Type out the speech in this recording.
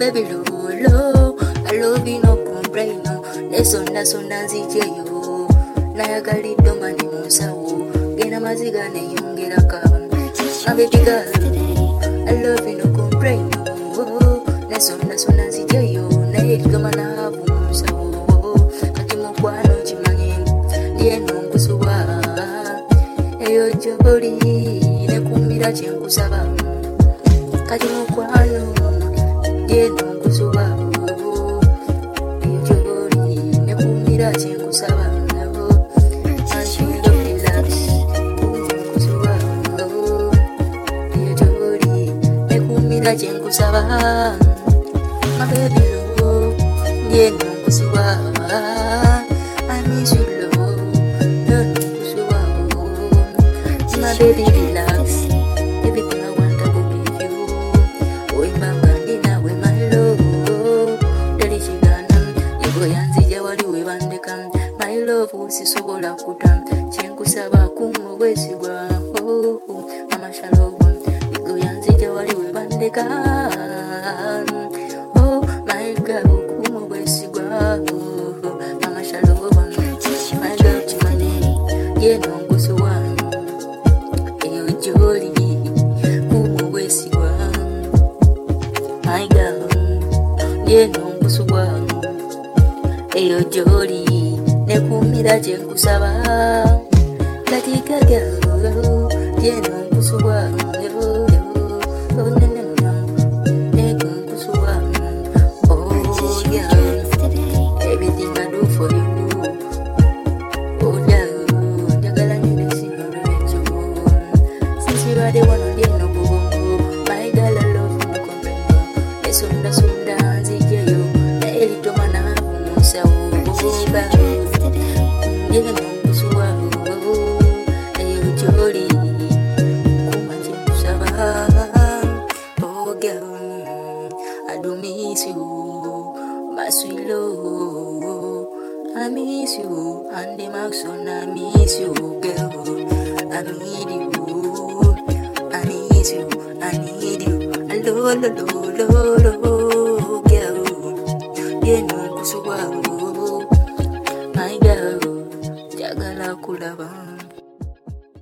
baby lolo, I love you no complain no. Nesonda sonda nzijeyo, nayagalidde mani munsawo, genda maziga neyongera kaba. My baby girl, I love you no complain no. Nesonda sonda nzijeyo, nayagalidde mani munsawo, kati mukwano kimanye, ndiye nonkusuwa. Eyo gy'oli nekumbira kyenkusaba, kati mukwano ndiye nonkusuba. Eyo gy'oli nekumbira kyenkusaba, eyo gy'oli nekumbira kyenkusaba. My baby love, ndiye nonkusuba. I miss you love, nonkusuba. My baby relax, everything I want I will give you. Oi mbangandina we my love, delishigana yego yanzija wali we bandeka. My love usisobola kuta, kyenkusaba kumwe bwesigwa. Mama shalom, yego yanzija wali we bandeka. Oh my girl kumwe bwesigwa. Mama shalom, my girl chimane, ye nongusuwa. Jolly, kumu wesigwa. My girl, ye nonkusubwa. Eyo jolly, nekumira kyenkusaba. Katika girl, ye nonkusubwa. Nekunkusubwa. Oh girl, everything I do for you. Oh girl, njagala nyo they wanna get no bongo. My girl, I love you, no comprendo. Nesonda sonda nzijeyo, na elito mana musa uba. Ndiye nonkusuwa, eyo jolly, kuma kyenkusaba. Oh girl, I do miss you, my sweet love. I miss you, and the Maxon, I miss you, girl. I need you. I need you, lo lo lo lo lo, girl. Ye nonkusuwa, my girl, jagala kulaba.